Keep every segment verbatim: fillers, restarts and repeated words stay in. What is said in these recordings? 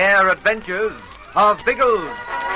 rare adventures of Biggles.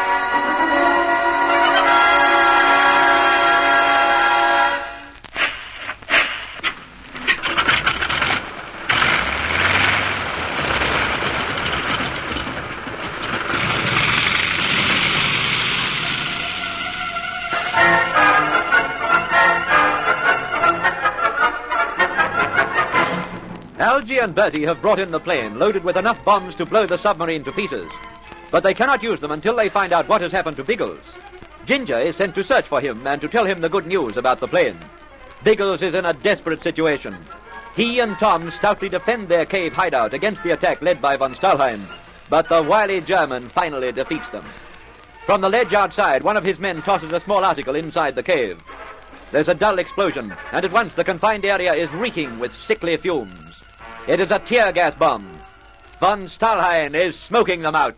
Algy and Bertie have brought in the plane loaded with enough bombs to blow the submarine to pieces. But they cannot use them until they find out what has happened to Biggles. Ginger is sent to search for him and to tell him the good news about the plane. Biggles is in a desperate situation. He and Tom stoutly defend their cave hideout against the attack led by von Stahlheim, but the wily German finally defeats them. From the ledge outside, one of his men tosses a small article inside the cave. There's a dull explosion, and at once the confined area is reeking with sickly fumes. It is a tear gas bomb. Von Stahlheim is smoking them out.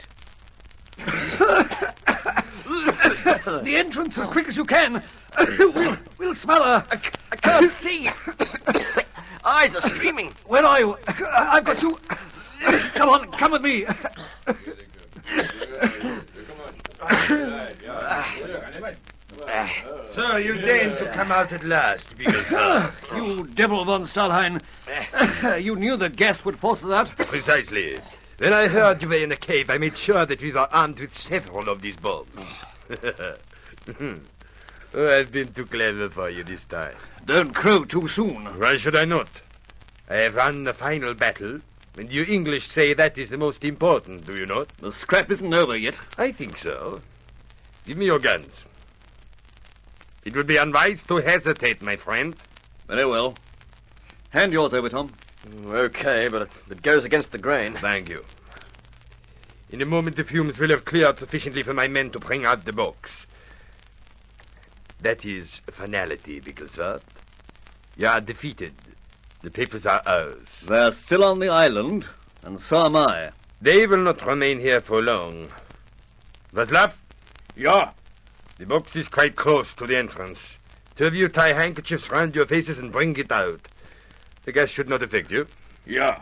The entrance as quick as you can. we'll, we'll smell her. I, I can't see. Eyes are streaming. Where are you? I've got you. Come on, come with me. Sir, you deigned to come out at last, Biggles. You devil, von Stahlheim. You knew the gas would force us out. Precisely. When I heard you were in the cave, I made sure that we were armed with several of these bombs. Oh, I've been too clever for you this time. Don't crow too soon. Why should I not? I have won the final battle, and you English say that is the most important, do you not? The scrap isn't over yet. I think so. Give me your guns. It would be unwise to hesitate, my friend. Very well. Hand yours over, Tom. Okay, but it goes against the grain. Thank you. In a moment, the fumes will have cleared sufficiently for my men to bring out the box. That is finality, Bigglesworth. You are defeated. The papers are ours. They're still on the island, and so am I. They will not remain here for long. Vaslav? Yeah. The box is quite close to the entrance. Two of you tie handkerchiefs round your faces and bring it out. The gas should not affect you. Yeah.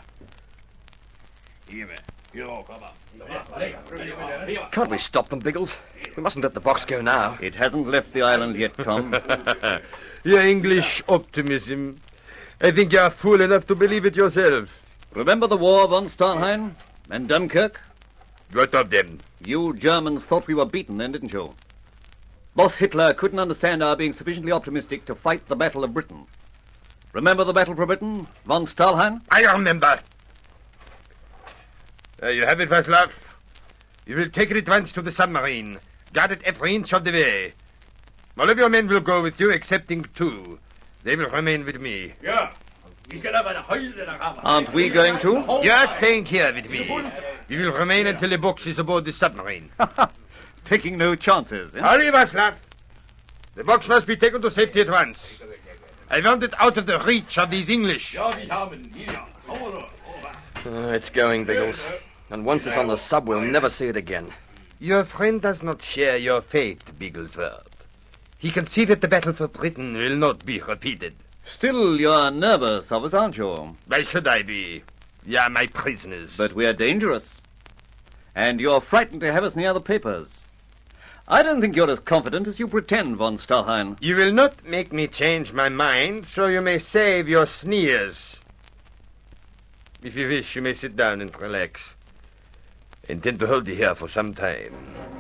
Can't we stop them, Biggles? We mustn't let the box go now. It hasn't left the island yet, Tom. Your English optimism. I think you are fool enough to believe it yourself. Remember the war, von Stahlheim? And Dunkirk? What of them? You Germans thought we were beaten then, didn't you? Boss Hitler couldn't understand our being sufficiently optimistic to fight the Battle of Britain. Remember the battle for Britain, von Stahlheim? I remember. There you have it, Vaslav. You will take it at once to the submarine. Guard it every inch of the way. All of your men will go with you, excepting two. They will remain with me. Aren't we going to? You are staying here with me. You will remain until the box is aboard the submarine. Taking no chances, eh? Hurry, Vaslav. The box must be taken to safety at once. I want it out of the reach of these English. Oh, it's going, Biggles. And once it's on the sub, we'll never see it again. Your friend does not share your fate, Bigglesworth. He can see that the battle for Britain will not be repeated. Still, you're nervous of us, aren't you? Why should I be? You are my prisoners. But we're dangerous. And you're frightened to have us near the papers. I don't think you're as confident as you pretend, von Stahlheim. You will not make me change my mind, so you may save your sneers. If you wish, you may sit down and relax. I intend to hold you here for some time.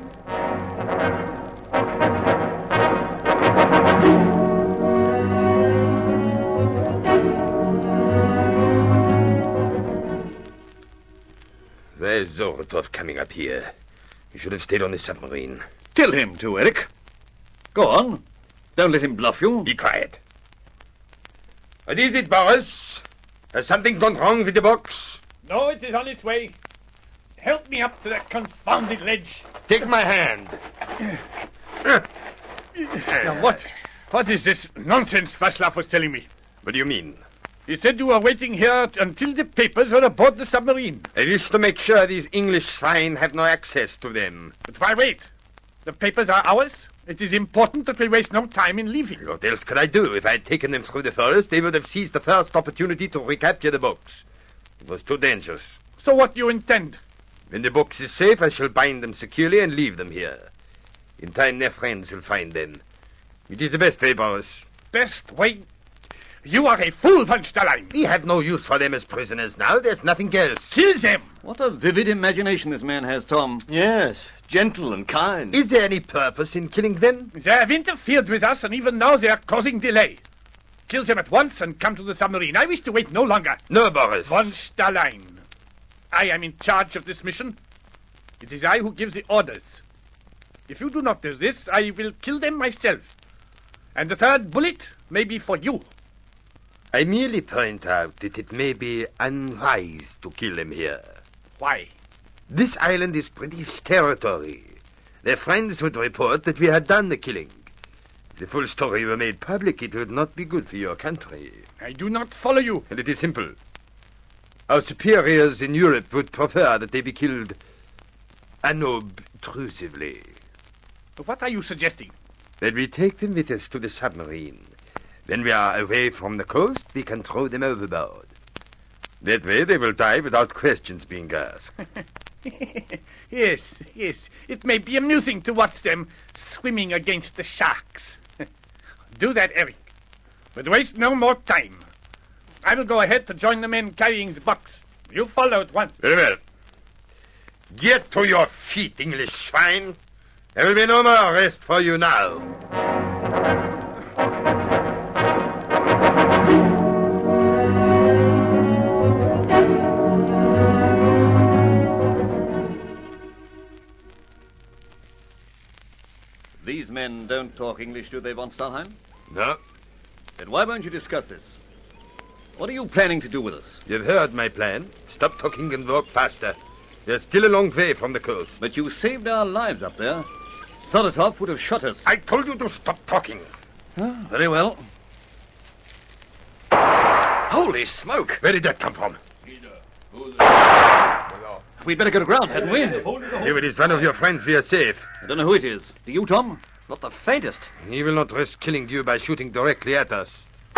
Where's Zoretov coming up here? You should have stayed on the submarine. Tell him to, Eric. Go on. Don't let him bluff you. Be quiet. What is it, Boris? Has something gone wrong with the box? No, it is on its way. Help me up to that confounded ledge. Take my hand. Now, what? What is this nonsense Vaslav was telling me? What do you mean? He said you were waiting here until the papers were aboard the submarine. I wish to make sure these English swine have no access to them. But why wait? The papers are ours. It is important that we waste no time in leaving. What else could I do? If I had taken them through the forest, they would have seized the first opportunity to recapture the box. It was too dangerous. So what do you intend? When the box is safe, I shall bind them securely and leave them here. In time, their friends will find them. It is the best way, Boris. Best way? You are a fool, von Stahlheim. We have no use for them as prisoners now. There's nothing else. Kill them. What a vivid imagination this man has, Tom. Yes, gentle and kind. Is there any purpose in killing them? They have interfered with us, and even now they are causing delay. Kill them at once and come to the submarine. I wish to wait no longer. No, Boris. Von Stahlheim, I am in charge of this mission. It is I who gives the orders. If you do not do this, I will kill them myself. And the third bullet may be for you. I merely point out that it may be unwise to kill them here. Why? This island is British territory. Their friends would report that we had done the killing. If the full story were made public, it would not be good for your country. I do not follow you. And it is simple. Our superiors in Europe would prefer that they be killed unobtrusively. What are you suggesting? That we take them with us to the submarine. When we are away from the coast, we can throw them overboard. That way they will die without questions being asked. Yes, yes. It may be amusing to watch them swimming against the sharks. Do that, Eric. But waste no more time. I will go ahead to join the men carrying the box. You follow at once. Very well. Get to your feet, English swine. There will be no more rest for you now. These men don't talk English, do they, von Stahlheim? No. Then why won't you discuss this? What are you planning to do with us? You've heard my plan. Stop talking and walk faster. You're still a long way from the coast. But you saved our lives up there. Solotov would have shot us. I told you to stop talking. Oh, very well. Holy smoke! Where did that come from? We'd better get aground, hadn't we? If it is one of your friends, we are safe. I don't know who it is. Do you, Tom? Not the faintest. He will not risk killing you by shooting directly at us.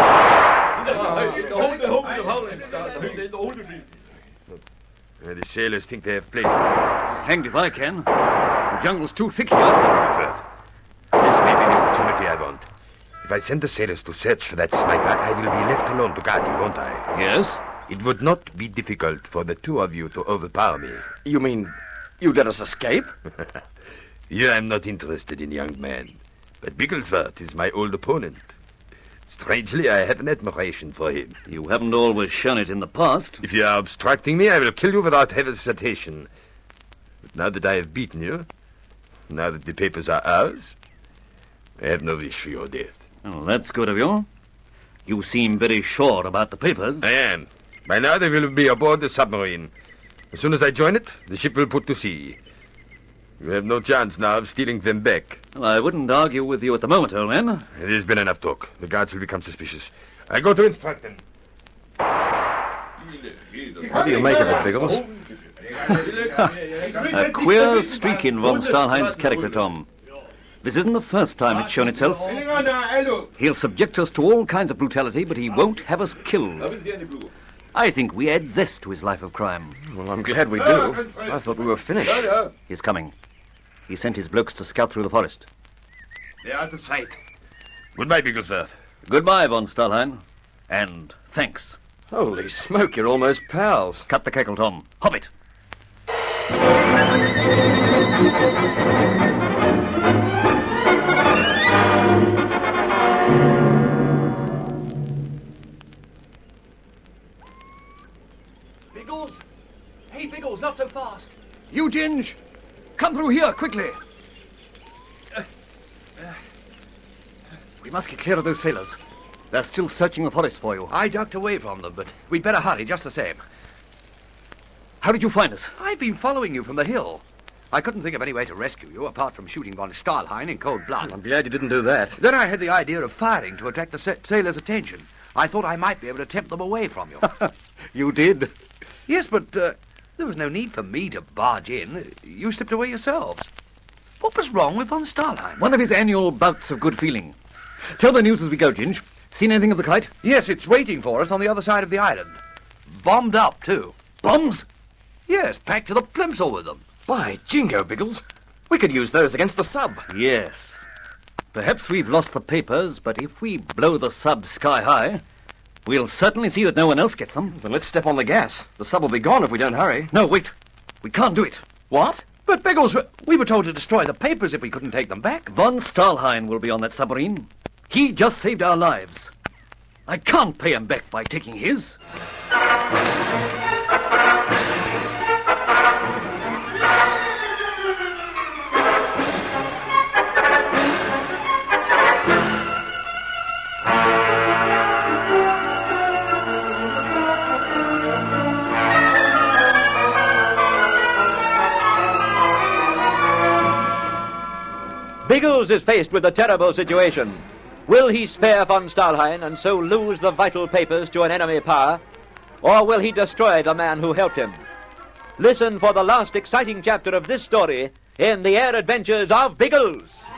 The sailors think they have placed him. Hanged if I can. The jungle's too thick here. Fred, this may be the opportunity I want. If I send the sailors to search for that sniper, I will be left alone to guard you, won't I? Yes? It would not be difficult for the two of you to overpower me. You mean you'd let us escape? You am not interested in young man, but Bigglesworth is my old opponent. Strangely, I have an admiration for him. You haven't always shown it in the past. If you are obstructing me, I will kill you without hesitation. But now that I have beaten you, now that the papers are ours, I have no wish for your death. Oh, that's good of you. You seem very sure about the papers. I am. By now they will be aboard the submarine. As soon as I join it, the ship will put to sea. You have no chance now of stealing them back. Well, I wouldn't argue with you at the moment, old man. It has been enough talk. The guards will become suspicious. I go to instruct them. What do you make of it, Biggles? A queer streak in von Stahlheim's character, Tom. This isn't the first time it's shown itself. He'll subject us to all kinds of brutality, but he won't have us killed. I think we add zest to his life of crime. Well, I'm glad we do. I thought we were finished. He's coming. He sent his blokes to scout through the forest. They are out of sight. Goodbye, Bigglesworth. Goodbye, von Stahlheim. And thanks. Holy smoke, you're almost pals. Cut the cackle, Tom. Hop it. Biggles? Hey, Biggles, not so fast. You, Ginge. Come through here, quickly. Uh, uh, we must get clear of those sailors. They're still searching the forest for you. I ducked away from them, but we'd better hurry just the same. How did you find us? I've been following you from the hill. I couldn't think of any way to rescue you apart from shooting von Stahlheim in cold blood. I'm glad you didn't do that. Then I had the idea of firing to attract the sa- sailors' attention. I thought I might be able to tempt them away from you. You did? Yes, but uh, there was no need for me to barge in. You slipped away yourselves. What was wrong with von Stahlheim? One of his annual bouts of good feeling. Tell the news as we go, Ginge. Seen anything of the kite? Yes, it's waiting for us on the other side of the island. Bombed up, too. Bombs? Yes, packed to the plimsoll with them. By jingo, Biggles. We could use those against the sub. Yes. Perhaps we've lost the papers, but if we blow the sub sky high, we'll certainly see that no one else gets them. Then let's step on the gas. The sub will be gone if we don't hurry. No, wait. We can't do it. What? But, Biggles, we were told to destroy the papers if we couldn't take them back. Von Stahlheim will be on that submarine. He just saved our lives. I can't pay him back by taking his. Biggles is faced with a terrible situation. Will he spare von Stahlheim and so lose the vital papers to an enemy power? Or will he destroy the man who helped him? Listen for the last exciting chapter of this story in The Air Adventures of Biggles.